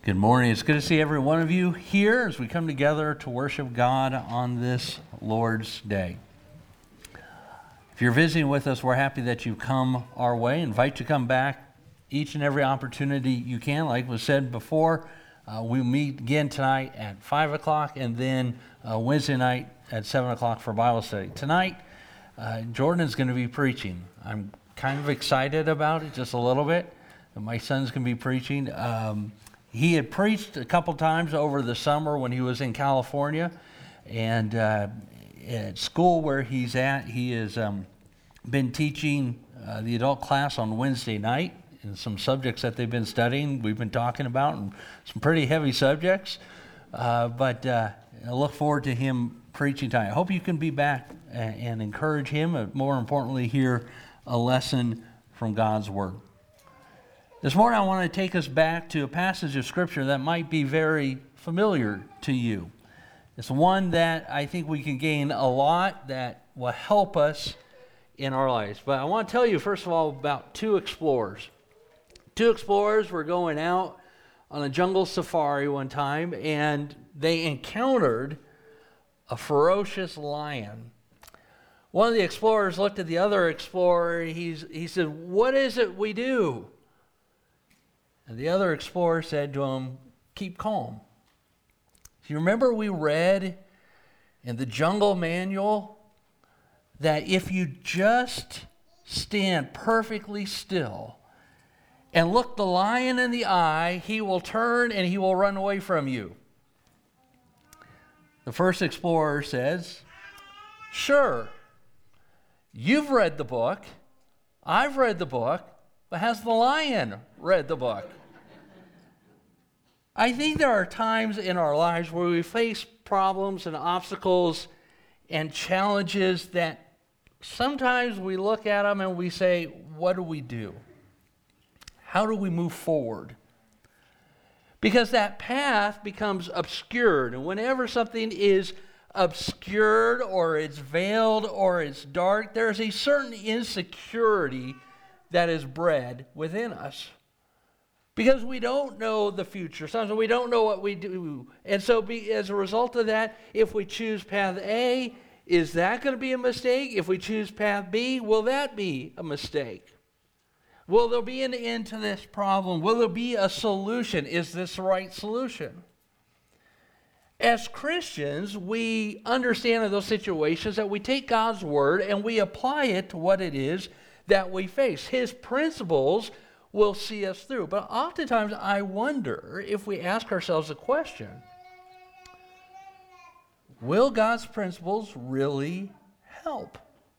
Good morning. It's good to see every one of you here as we come together to worship God on this Lord's Day. If you're visiting with us, we're happy that you've come our way. Invite you to come back each and every opportunity you can. Like was said before, we meet again tonight at 5 o'clock and then Wednesday night at 7 o'clock for Bible study. Tonight, Jordan is going to be preaching. I'm kind of excited about it, just a little bit. My son's going to be preaching. He had preached a couple times over the summer when he was in California, and at school where he's at, he has been teaching the adult class on Wednesday night and some subjects that they've been studying. We've been talking about and some pretty heavy subjects, but I look forward to him preaching tonight. I hope you can be back and encourage him, and more importantly, hear a lesson from God's Word. This morning I want to take us back to a passage of Scripture that might be very familiar to you. It's one that I think we can gain a lot that will help us in our lives. But I want to tell you, first of all, about two explorers. Two explorers were going out on a jungle safari one time, and they encountered a ferocious lion. One of the explorers looked at the other explorer. He said, "What is it we do?" And the other explorer said to him, "Keep calm." Do you remember we read in the Jungle Manual that if you just stand perfectly still and look the lion in the eye, he will turn and he will run away from you? The first explorer says, "Sure, you've read the book, I've read the book, but has the lion read the book?" I think there are times in our lives where we face problems and obstacles and challenges that sometimes we look at them and we say, what do we do? How do we move forward? Because that path becomes obscured, and whenever something is obscured or it's veiled or it's dark, there's a certain insecurity that is bred within us. Because we don't know the future. Sometimes we don't know what we do. And so as a result of that, if we choose path A, is that going to be a mistake? If we choose path B, will that be a mistake? Will there be an end to this problem? Will there be a solution? Is this the right solution? As Christians, we understand in those situations that we take God's word and we apply it to what it is that we face. His principles will see us through. But oftentimes I wonder if we ask ourselves a question: will God's principles really help?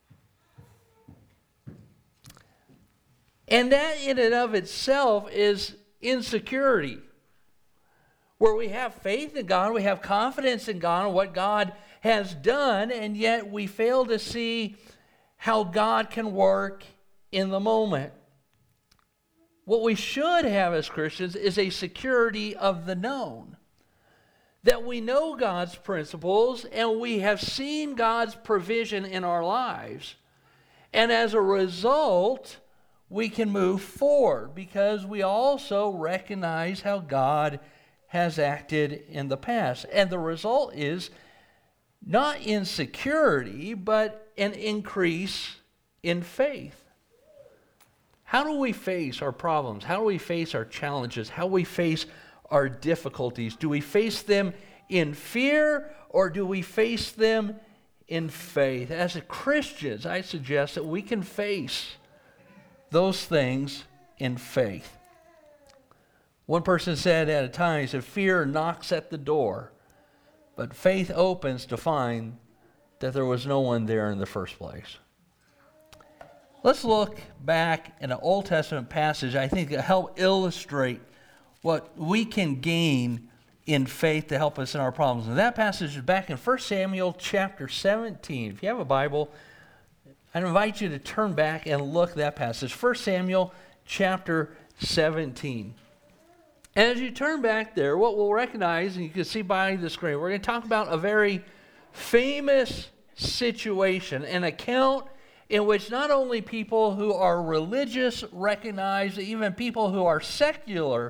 And that in and of itself is insecurity, where we have faith in God, we have confidence in God and what God has done, and yet we fail to see how God can work in the moment. What we should have as Christians is a security of the known. That we know God's principles and we have seen God's provision in our lives. And as a result, we can move forward because we also recognize how God has acted in the past. And the result is not insecurity, but an increase in faith. How do we face our problems? How do we face our challenges? How do we face our difficulties? Do we face them in fear or do we face them in faith? As Christians, I suggest that we can face those things in faith. One person said at a time, he said, "Fear knocks at the door, but faith opens to find that there was no one there in the first place." Let's look back in an Old Testament passage, I think, to help illustrate what we can gain in faith to help us in our problems. And that passage is back in 1 Samuel chapter 17. If you have a Bible, I invite you to turn back and look at that passage. 1 Samuel chapter 17. And as you turn back there, what we'll recognize, and you can see by the screen, we're going to talk about a very famous situation, an account in which not only people who are religious recognize, even people who are secular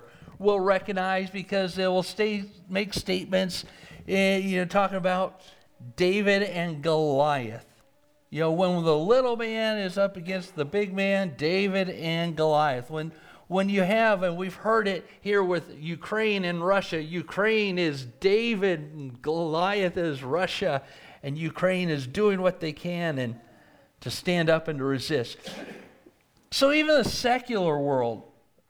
will recognize because they will make statements, talking about David and Goliath. When the little man is up against the big man, David and Goliath. When you have, and we've heard it here with Ukraine and Russia, Ukraine is David and Goliath is Russia, and Ukraine is doing what they can and to stand up and to resist. So even the secular world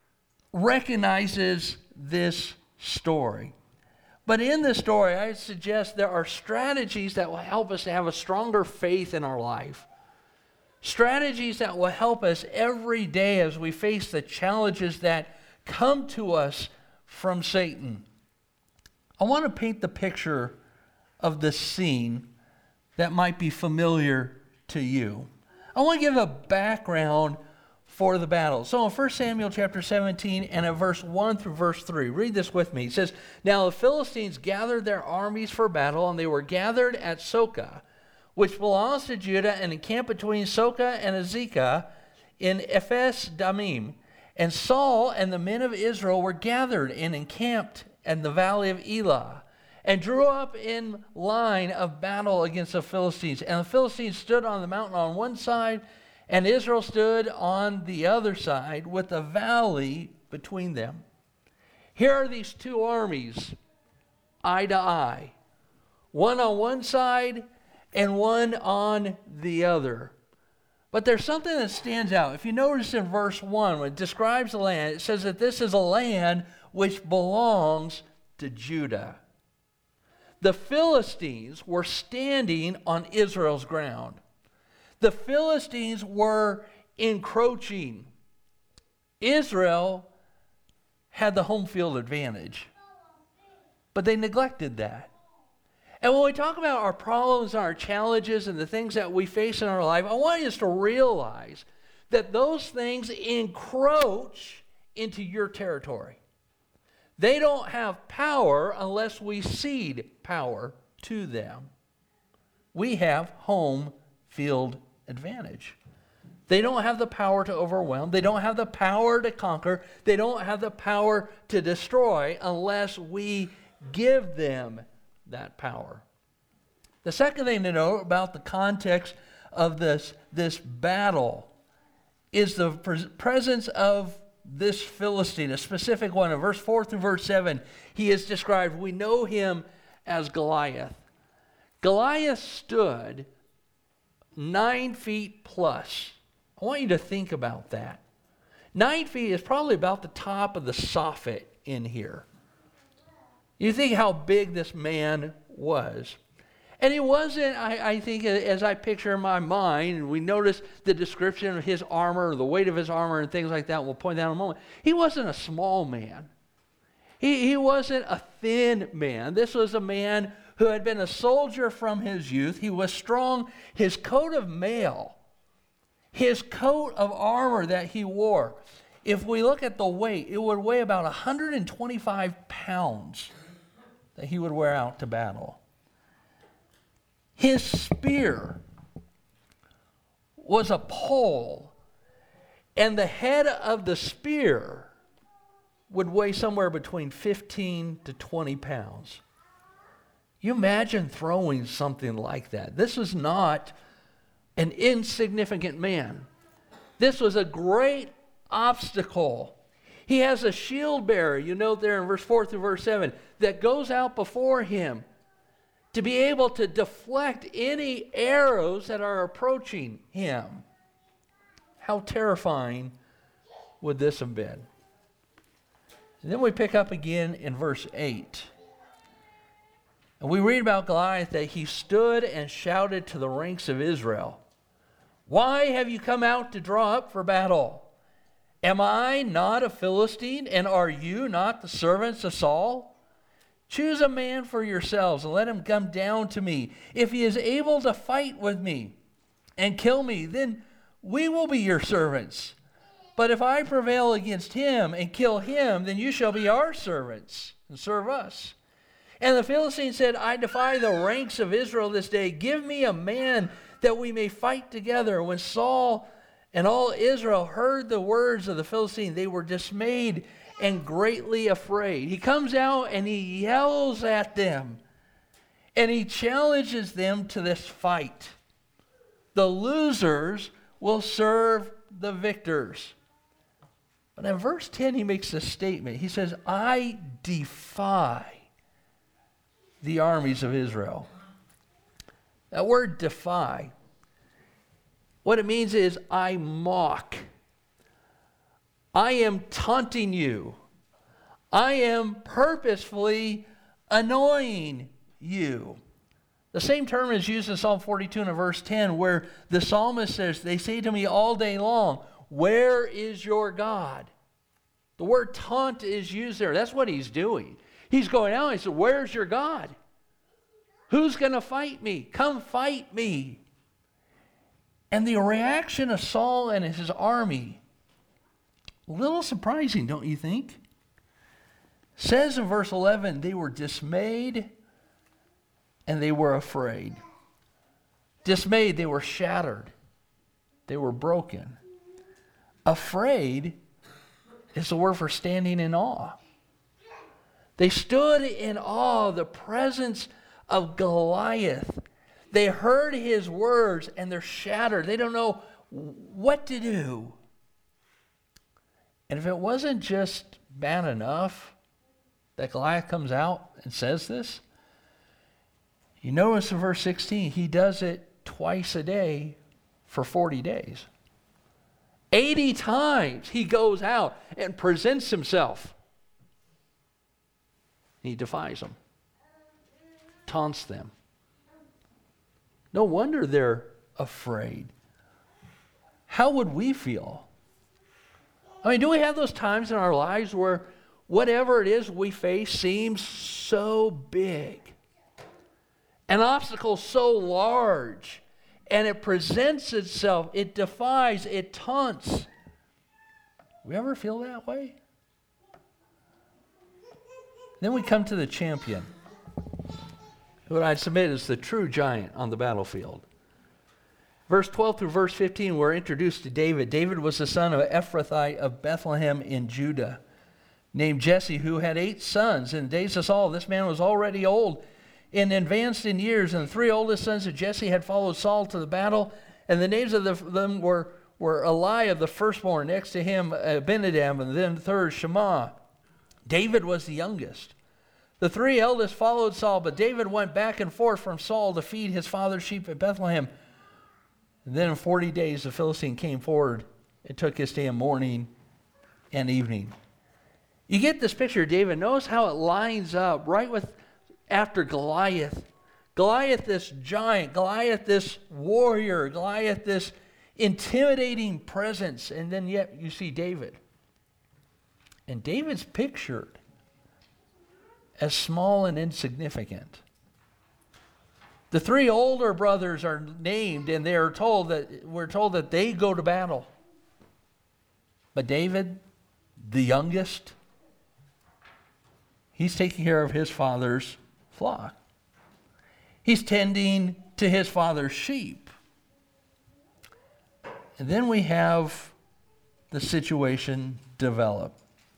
recognizes this story. But in this story, I suggest there are strategies that will help us to have a stronger faith in our life. Strategies that will help us every day as we face the challenges that come to us from Satan. I want to paint the picture of this scene that might be familiar to you. I want to give a background for the battle. So in 1 Samuel chapter 17 and at verse 1 through verse 3, read this with me. It says, "Now the Philistines gathered their armies for battle, and they were gathered at Soka, which belongs to Judah, and encamped between Soka and Azekah in Ephes Damim. And Saul and the men of Israel were gathered and encamped in the valley of Elah, and drew up in line of battle against the Philistines. And the Philistines stood on the mountain on one side, and Israel stood on the other side, with the valley between them." Here are these two armies, eye to eye, one on one side and one on the other. But there's something that stands out. If you notice in verse 1, when it describes the land, it says that this is a land which belongs to Judah. The Philistines were standing on Israel's ground. The Philistines were encroaching. Israel had the home field advantage, but they neglected that. And when we talk about our problems and our challenges and the things that we face in our life, I want us to realize that those things encroach into your territory. They don't have power unless we cede power to them. We have home field advantage. They don't have the power to overwhelm. They don't have the power to conquer. They don't have the power to destroy unless we give them that power. The second thing to know about the context of this battle is the presence of this Philistine, a specific one. In verse 4 through verse 7, he is described. We know him as Goliath. Goliath stood 9 feet plus. I want you to think about that. 9 feet is probably about the top of the soffit in here. You think how big this man was. And he wasn't, I think, as I picture in my mind, and we notice the description of his armor, the weight of his armor and things like that, we'll point that out in a moment. He wasn't a small man. He wasn't a thin man. This was a man who had been a soldier from his youth. He was strong. His coat of mail, his coat of armor that he wore, if we look at the weight, it would weigh about 125 pounds that he would wear out to battle. His spear was a pole, and the head of the spear would weigh somewhere between 15 to 20 pounds. You imagine throwing something like that. This was not an insignificant man. This was a great obstacle. He has a shield bearer, you note there in verse 4 through verse 7, that goes out before him to be able to deflect any arrows that are approaching him. How terrifying would this have been? And then we pick up again in verse 8. And we read about Goliath that he stood and shouted to the ranks of Israel, "Why have you come out to draw up for battle? Am I not a Philistine, and are you not the servants of Saul? Choose a man for yourselves and let him come down to me. If he is able to fight with me and kill me, then we will be your servants. But if I prevail against him and kill him, then you shall be our servants and serve us." And the Philistine said, "I defy the ranks of Israel this day. Give me a man that we may fight together." When Saul And all Israel heard the words of the Philistine. They were dismayed and greatly afraid. He comes out and he yells at them. And he challenges them to this fight. The losers will serve the victors. But in verse 10, he makes this statement. He says, I defy the armies of Israel. That word defy, what it means is I mock. I am taunting you. I am purposefully annoying you. The same term is used in Psalm 42 and verse 10, where the psalmist says, they say to me all day long, where is your God? The word taunt is used there. That's what he's doing. He's going out and he said, where's your God? Who's going to fight me? Come fight me. And the reaction of Saul and his army, a little surprising, don't you think? Says in verse 11, they were dismayed and they were afraid. Dismayed, they were shattered. They were broken. Afraid is the word for standing in awe. They stood in awe of the presence of Goliath. They heard his words and they're shattered. They don't know what to do. And if it wasn't just bad enough that Goliath comes out and says this, you notice in verse 16, he does it twice a day for 40 days. 80 times he goes out and presents himself. He defies them, taunts them. No wonder they're afraid. How would we feel? I mean, do we have those times in our lives where whatever it is we face seems so big? An obstacle so large, and it presents itself, it defies, it taunts. We ever feel that way? Then we come to the champion, who I'd submit is the true giant on the battlefield. Verse 12 through verse 15, we're introduced to David. David was the son of Ephrathite of Bethlehem in Judah, named Jesse, who had 8 sons. In the days of Saul, this man was already old and advanced in years, and the 3 oldest sons of Jesse had followed Saul to the battle, and the names of them were Eliab, the firstborn, next to him Abinadab, and then the third Shammah. David was the youngest. The 3 eldest followed Saul, but David went back and forth from Saul to feed his father's sheep at Bethlehem. And then in 40 days the Philistine came forward and took his stand morning and evening. You get this picture of David. Notice how it lines up right with after Goliath. Goliath, this giant. Goliath, this warrior. Goliath, this intimidating presence. And then yet you see David. And David's pictured as small and insignificant. The 3 older brothers are named, and we're told that they go to battle. But David, the youngest, he's taking care of his father's flock. He's tending to his father's sheep. And then we have the situation develop.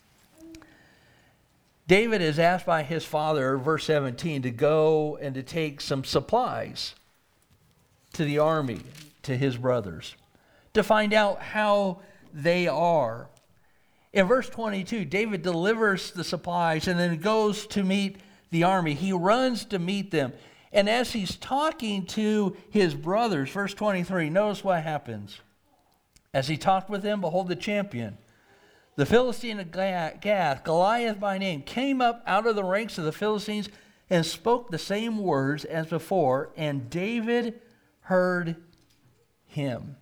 David is asked by his father, verse 17, to go and to take some supplies to the army, to his brothers, to find out how they are. In verse 22, David delivers the supplies and then goes to meet the army. He runs to meet them. And as he's talking to his brothers, verse 23, notice what happens. As he talked with them, behold, the champion, the Philistine of Gath, Goliath by name, came up out of the ranks of the Philistines and spoke the same words as before, and David heard him.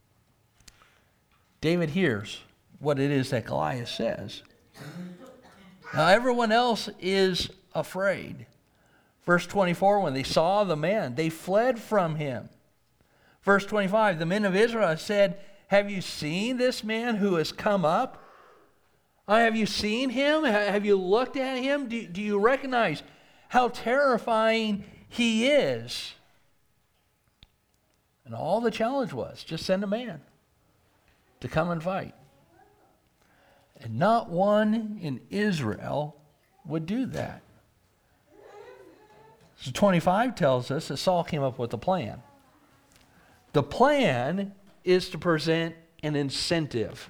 David hears what it is that Goliath says. Now everyone else is afraid. Verse 24, when they saw the man, they fled from him. Verse 25, the men of Israel said, have you seen this man who has come up? Have you seen him? Have you looked at him? Do you recognize how terrifying he is? And all the challenge was, just send a man. to come and fight. And not one in Israel would do that. So 25 tells us that Saul came up with a plan. The plan is to present an incentive.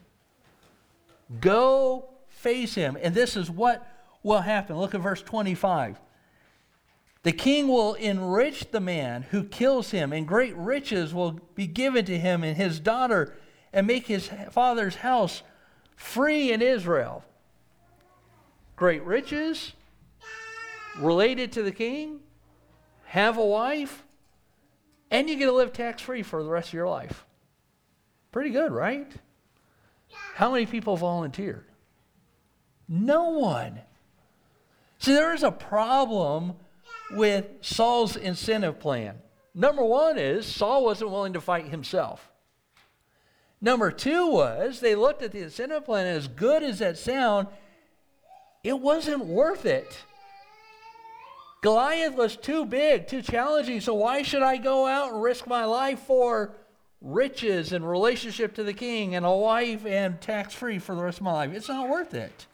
Go face him. And this is what will happen. Look at verse 25. The king will enrich the man who kills him, and great riches will be given to him and his daughter, and make his father's house free in Israel. Great riches related to the king, have a wife, and you get to live tax-free for the rest of your life. Pretty good, right? How many people volunteered? No one. See, there is a problem with Saul's incentive plan. Number one is Saul wasn't willing to fight himself. Number two was they looked at the incentive plan, and as good as that sound, it wasn't worth it. Goliath was too big, too challenging, so why should I go out and risk my life for riches and relationship to the king and a wife and tax-free for the rest of my life? It's not worth it.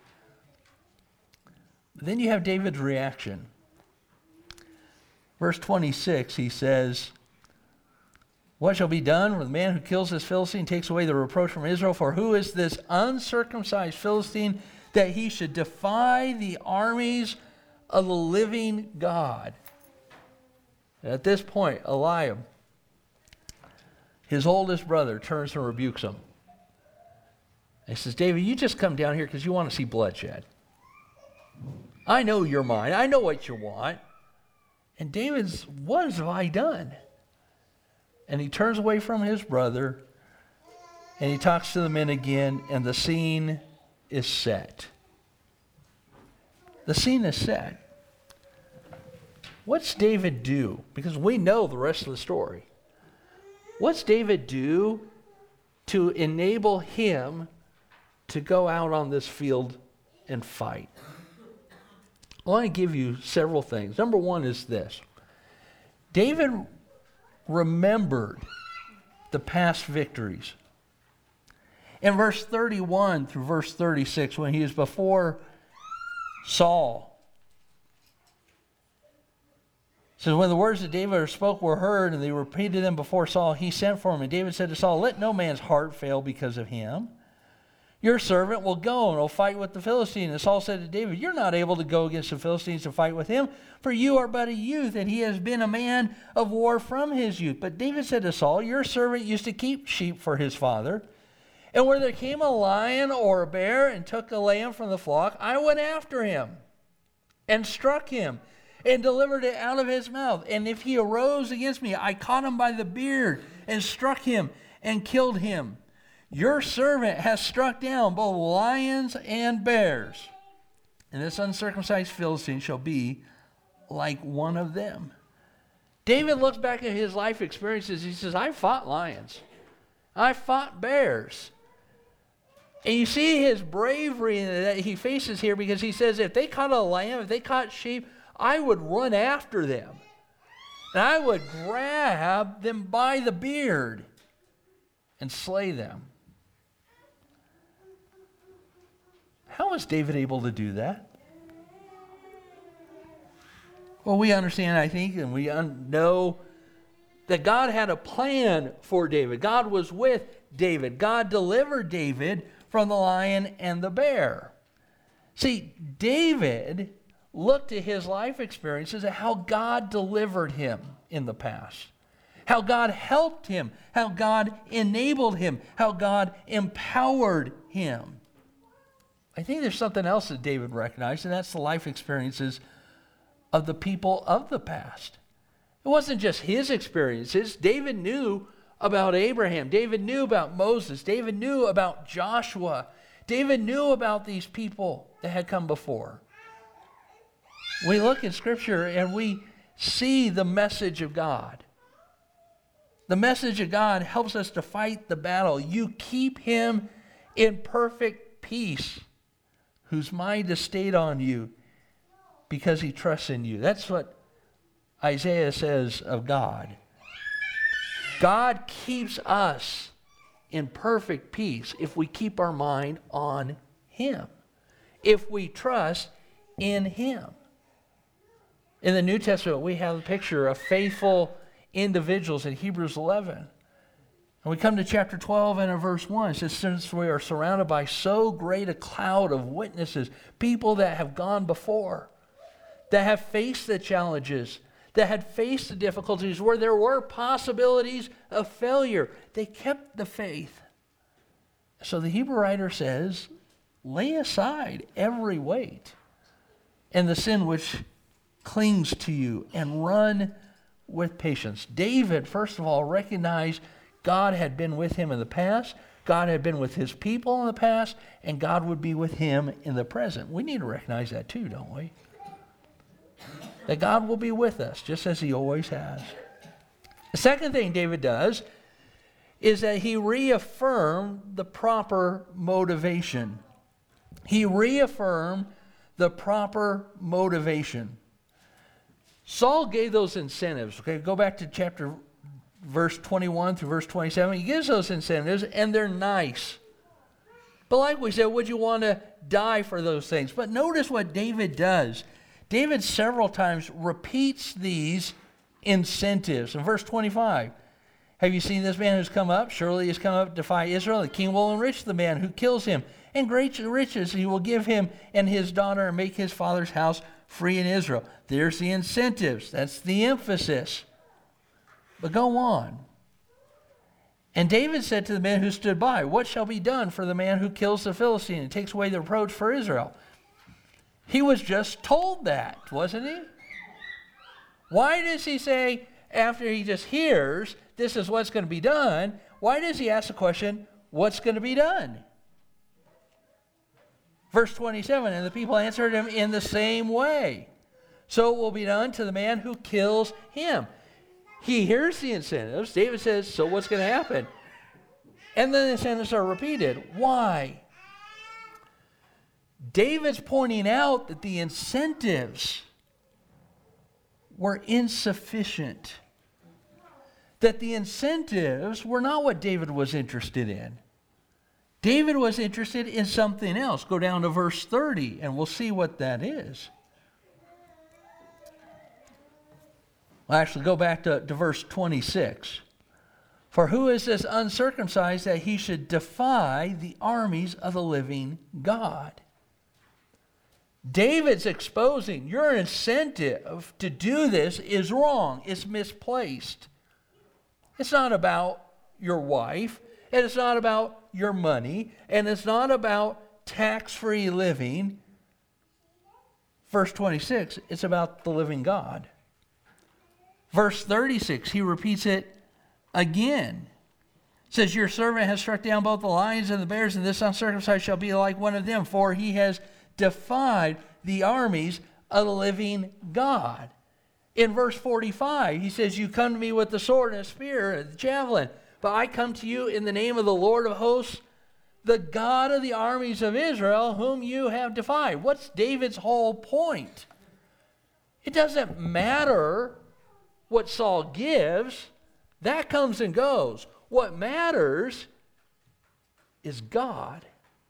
Then you have David's reaction. Verse 26, he says, what shall be done with the man who kills this Philistine, takes away the reproach from Israel? For who is this uncircumcised Philistine that he should defy the armies of the living God? And at this point, Eliab, his oldest brother, turns and rebukes him. He says, David, you just come down here because you want to see bloodshed. I know your mind. I know what you want. And David's, what have I done? And he turns away from his brother, and he talks to the men again, and the scene is set. The scene is set. What's David do? Because we know the rest of the story. What's David do to enable him to go out on this field and fight? I want to give you several things. Number one is this. David remembered the past victories. In verse 31 through verse 36, when he was before Saul, it says, when the words that David spoke were heard, and they repeated them before Saul, he sent for him. And David said to Saul, let no man's heart fail because of him. Your servant will go and will fight with the Philistine. And Saul said to David, you're not able to go against the Philistines to fight with him, for you are but a youth, and he has been a man of war from his youth. But David said to Saul, your servant used to keep sheep for his father. And where there came a lion or a bear and took a lamb from the flock, I went after him and struck him and delivered it out of his mouth. And if he arose against me, I caught him by the beard and struck him and killed him. Your servant has struck down both lions and bears, and this uncircumcised Philistine shall be like one of them. David looks back at his life experiences. He says, I fought lions. I fought bears. And you see his bravery that he faces here, because he says, if they caught a lamb, if they caught sheep, I would run after them. And I would grab them by the beard and slay them. How was David able to do that? Well, we understand, I think, and we know that God had a plan for David. God was with David. God delivered David from the lion and the bear. See, David looked at his life experiences at how God delivered him in the past, how God helped him, how God enabled him, how God empowered him. I think there's something else that David recognized, and that's the life experiences of the people of the past. It wasn't just his experiences. David knew about Abraham. David knew about Moses. David knew about Joshua. David knew about these people that had come before. We look in Scripture and we see the message of God. The message of God helps us to fight the battle. You keep him in perfect peace, whose mind is stayed on you because he trusts in you. That's what Isaiah says of God. God keeps us in perfect peace if we keep our mind on Him, if we trust in Him. In the New Testament, we have a picture of faithful individuals in Hebrews 11. And we come to chapter 12 and in verse 1. It says, since we are surrounded by so great a cloud of witnesses, people that have gone before, that have faced the challenges, that had faced the difficulties where there were possibilities of failure, they kept the faith. So the Hebrew writer says, lay aside every weight and the sin which clings to you, and run with patience. David, first of all, recognized God had been with him in the past, God had been with his people in the past, and God would be with him in the present. We need to recognize that too, don't we? That God will be with us, just as He always has. The second thing David does is that he reaffirmed the proper motivation. He reaffirmed the proper motivation. Saul gave those incentives. Okay, go back to verse 21 through verse 27. He gives those incentives, and they're nice. But like we said, would you want to die for those things? But notice what David does. David several times repeats these incentives. In verse 25, have you seen this man who's come up? Surely he has come up to defy Israel. The king will enrich the man who kills him, and great riches he will give him and his daughter, and make his father's house free in Israel. There's the incentives. That's the emphasis. But go on. And David said to the men who stood by, what shall be done for the man who kills the Philistine and takes away the reproach for Israel? He was just told that, wasn't he? Why does he say, after he just hears, this is what's going to be done, why does he ask the question, what's going to be done? Verse 27, and the people answered him in the same way. So it will be done to the man who kills him. He hears the incentives. David says, so what's going to happen? And then the incentives are repeated. Why? David's pointing out that the incentives were insufficient. That the incentives were not what David was interested in. David was interested in something else. Go down to verse 30 and we'll see what that is. Well, actually, go back to verse 26. For who is this uncircumcised that he should defy the armies of the living God? David's exposing your incentive to do this is wrong. It's misplaced. It's not about your wife, and it's not about your money, and it's not about tax-free living. Verse 26, it's about the living God. Verse 36, he repeats it again. It says, your servant has struck down both the lions and the bears, and this uncircumcised shall be like one of them, for he has defied the armies of the living God. In verse 45, he says, you come to me with the sword and a spear and the javelin, but I come to you in the name of the Lord of hosts, the God of the armies of Israel, whom you have defied. What's David's whole point? It doesn't matter what Saul gives. That comes and goes. What matters is God.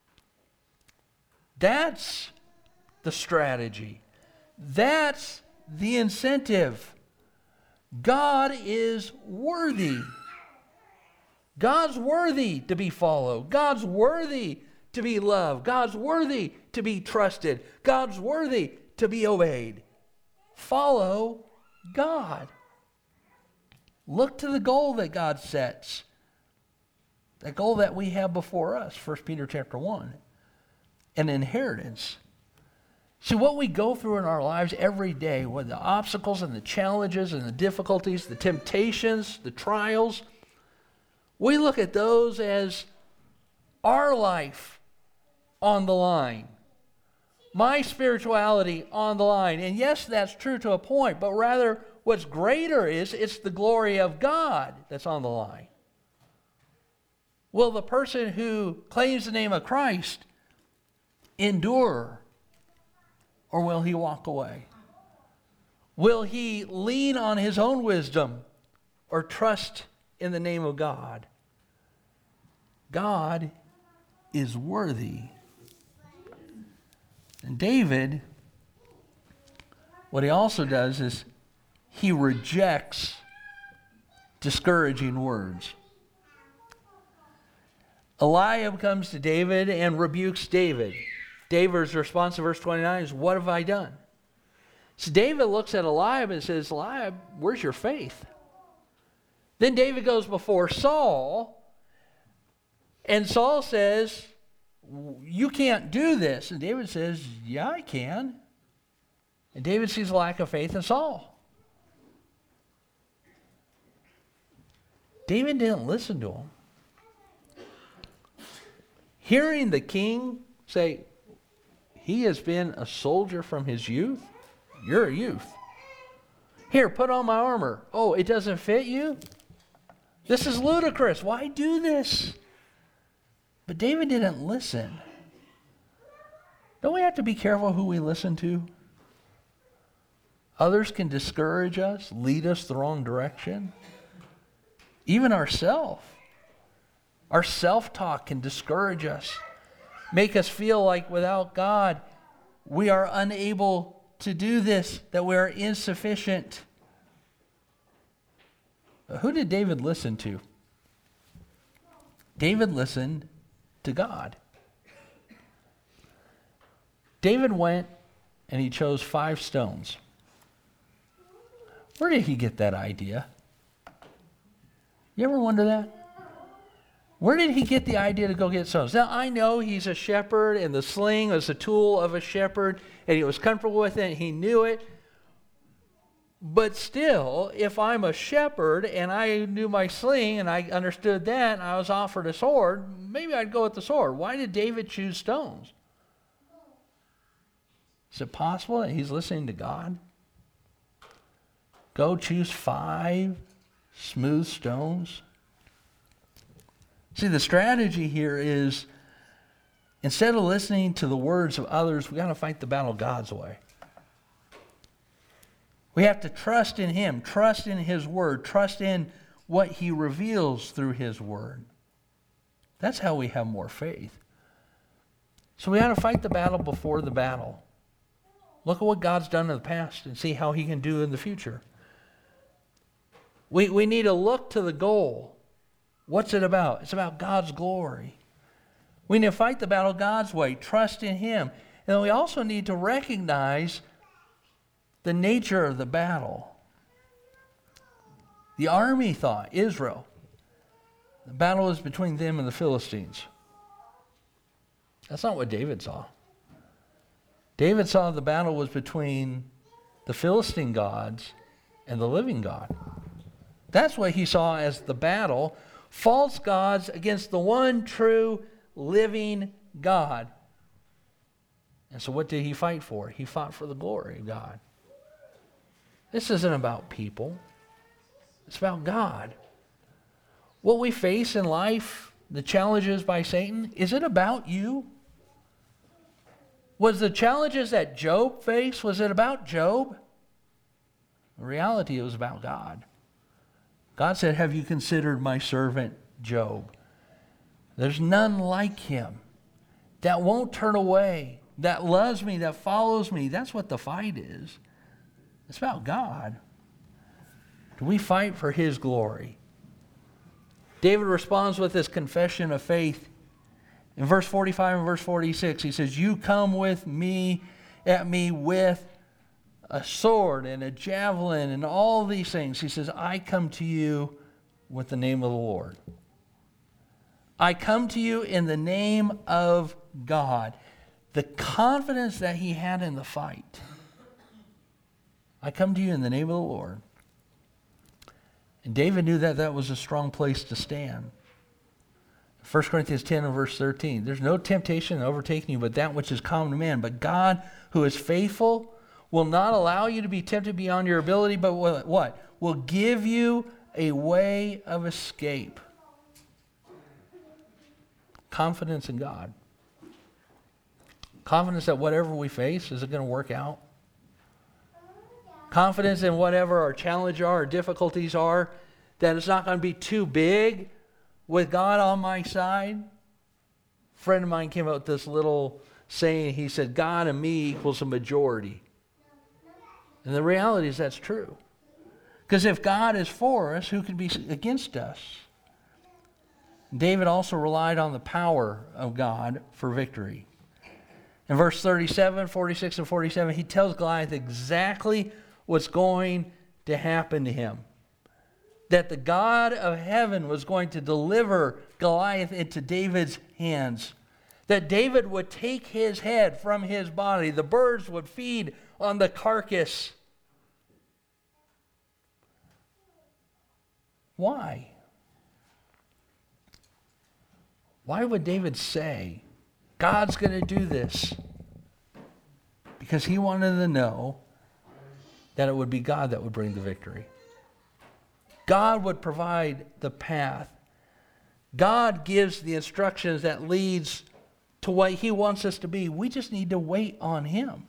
That's the strategy. That's the incentive. God is worthy. God's worthy to be followed. God's worthy to be loved. God's worthy to be trusted. God's worthy to be obeyed. Follow God. Look to the goal that God sets. That goal that we have before us, 1 Peter chapter 1. An inheritance. See, what we go through in our lives every day, with the obstacles and the challenges and the difficulties, the temptations, the trials, we look at those as our life on the line. My spirituality on the line. And yes, that's true to a point, but rather what's greater is it's the glory of God that's on the line. Will the person who claims the name of Christ endure, or will he walk away? Will he lean on his own wisdom or trust in the name of God? God is worthy. And David, what he also does is he rejects discouraging words. Eliab comes to David and rebukes David. David's response in verse 29 is, "What have I done?" So David looks at Eliab and says, "Eliab, where's your faith?" Then David goes before Saul, and Saul says, "You can't do this." And David says, "Yeah, I can." And David sees a lack of faith in Saul. David didn't listen to him. Hearing the king say, "He has been a soldier from his youth. You're a youth. Here, put on my armor. Oh, it doesn't fit you? This is ludicrous. Why do this?" But David didn't listen. Don't we have to be careful who we listen to? Others can discourage us, lead us the wrong direction. Even ourselves. Our self-talk can discourage us, make us feel like without God, we are unable to do this, that we are insufficient. But who did David listen to? David listened to God. David went and he chose 5 stones. Where did he get that idea? You ever wonder that? Where did he get the idea to go get stones? Now, I know he's a shepherd, and the sling was a tool of a shepherd, and he was comfortable with it, and he knew it. But still, if I'm a shepherd, and I knew my sling, and I understood that, and I was offered a sword, maybe I'd go with the sword. Why did David choose stones? Is it possible that he's listening to God? Go choose 5 smooth stones? See, the strategy here is, instead of listening to the words of others, we got to fight the battle God's way. We have to trust in Him, trust in His Word, trust in what He reveals through His Word. That's how we have more faith. So we got to fight the battle before the battle. Look at what God's done in the past and see how He can do in the future. We need to look to the goal. What's it about? It's about God's glory. We need to fight the battle God's way, trust in Him. And we also need to recognize the nature of the battle. The army thought, Israel, the battle is between them and the Philistines. That's not what David saw. David saw the battle was between the Philistine gods and the living God. That's what he saw as the battle. False gods against the one true living God. And so what did he fight for? He fought for the glory of God. This isn't about people. It's about God. What we face in life, the challenges by Satan, is it about you? Was the challenges that Job faced, was it about Job? In reality, it was about God. God said, "Have you considered my servant Job? There's none like him that won't turn away, that loves me, that follows me." That's what the fight is. It's about God. Do we fight for His glory? David responds with this confession of faith. In verse 45 and verse 46, he says, "You come with me at me with a sword and a javelin and all these things." He says, "I come to you with the name of the Lord. I come to you in the name of God." The confidence that he had in the fight. I come to you in the name of the Lord. And David knew that that was a strong place to stand. 1 Corinthians 10 and verse 13. "There's no temptation overtaking you but that which is common to man. But God, who is faithful, will not allow you to be tempted beyond your ability, but what? Will give you a way of escape." Confidence in God. Confidence that whatever we face, is it going to work out? Confidence in whatever our challenges are, our difficulties are, that it's not going to be too big with God on my side. A friend of mine came up with this little saying. He said, God and me equals a majority. And the reality is that's true. Because if God is for us, who can be against us? David also relied on the power of God for victory. In verse 37, 46, and 47, he tells Goliath exactly what's going to happen to him. That the God of heaven was going to deliver Goliath into David's hands. That David would take his head from his body. The birds would feed on the carcass. Why? Why would David say, God's going to do this? Because he wanted to know that it would be God that would bring the victory. God would provide the path. God gives the instructions that leads to what he wants us to be. We just need to wait on him.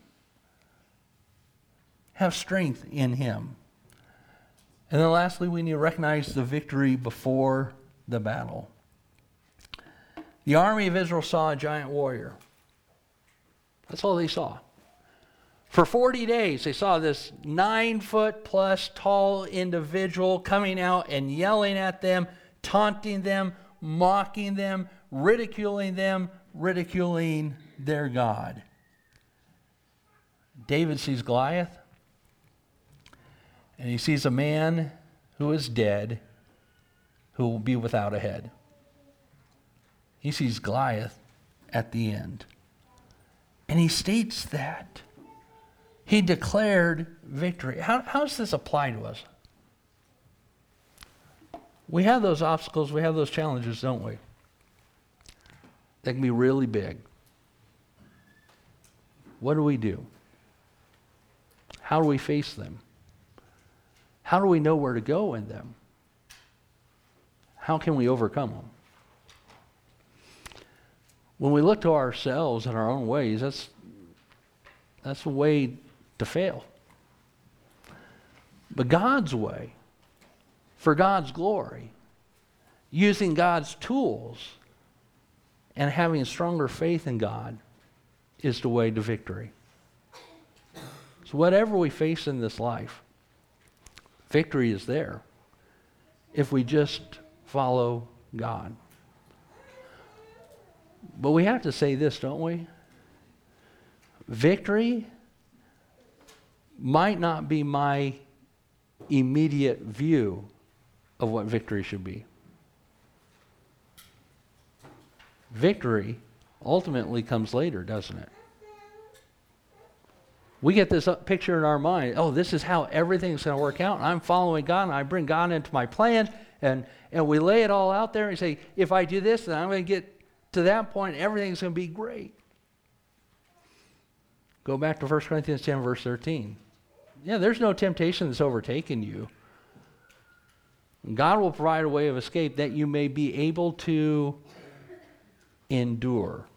Have strength in him. And then lastly, we need to recognize the victory before the battle. The army of Israel saw a giant warrior. That's all they saw. For 40 days, they saw this 9-foot plus tall individual coming out and yelling at them, taunting them, mocking them, ridiculing their God. David sees Goliath, and he sees a man who is dead, who will be without a head. He sees Goliath at the end. And he states that. He declared victory. How does this apply to us? We have those obstacles, we have those challenges, don't we? That can be really big. What do? How do we face them? How do we know where to go in them? How can we overcome them? When we look to ourselves and our own ways, that's a way to fail. But God's way, for God's glory, using God's tools and having stronger faith in God is the way to victory. So whatever we face in this life, victory is there if we just follow God. But we have to say this, don't we? Victory might not be my immediate view of what victory should be. Victory ultimately comes later, doesn't it? We get this picture in our mind, oh, this is how everything's going to work out. I'm following God, and I bring God into my plans, and we lay it all out there and say, if I do this, then I'm going to get to that point, everything's going to be great. Go back to 1 Corinthians 10, verse 13. Yeah, there's no temptation that's overtaken you. God will provide a way of escape that you may be able to endure.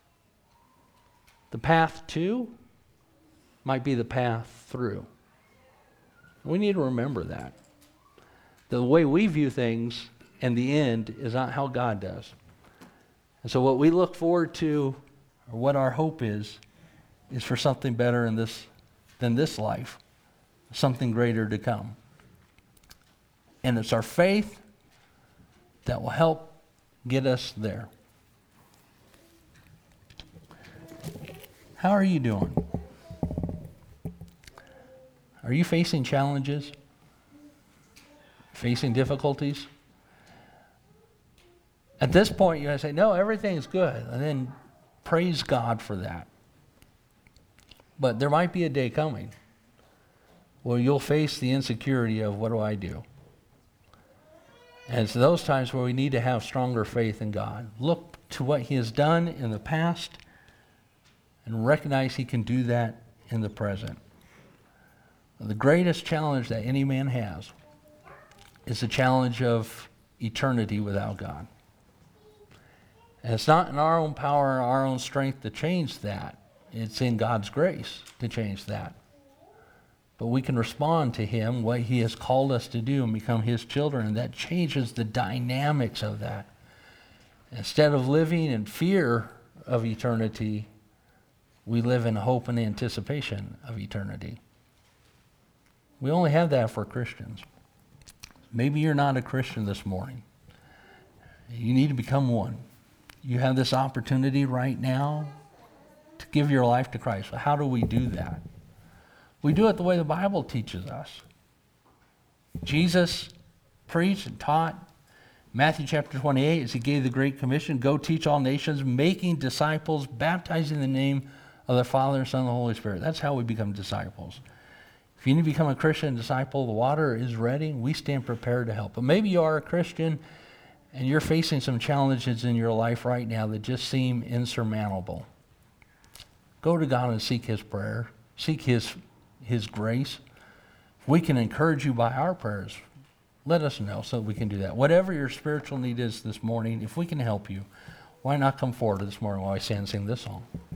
The path to might be the path through. We need to remember that. The way we view things and the end is not how God does. And so what we look forward to, or what our hope is for something better than this life, something greater to come. And it's our faith that will help get us there. How are you doing? Are you facing challenges? Facing difficulties? At this point, you're going to say, no, everything's good. And then praise God for that. But there might be a day coming where you'll face the insecurity of, what do I do? And it's those times where we need to have stronger faith in God. Look to what he has done in the past and recognize he can do that in the present. The greatest challenge that any man has is the challenge of eternity without God. And it's not in our own power or our own strength to change that. It's in God's grace to change that. But we can respond to him, what he has called us to do, and become his children, and that changes the dynamics of that. Instead of living in fear of eternity, we live in hope and anticipation of eternity. We only have that for Christians. Maybe you're not a Christian this morning. You need to become one. You have this opportunity right now to give your life to Christ. How do we do that? We do it the way the Bible teaches us. Jesus preached and taught Matthew chapter 28 as he gave the Great Commission, go teach all nations, making disciples, baptizing in the name of the Father, Son, and the Holy Spirit. That's how we become disciples. If you need to become a Christian disciple, the water is ready. We stand prepared to help. But maybe you are a Christian and you're facing some challenges in your life right now that just seem insurmountable. Go to God and seek his prayer. Seek his grace. If we can encourage you by our prayers, let us know so that we can do that. Whatever your spiritual need is this morning, if we can help you, why not come forward this morning while I stand and sing this song?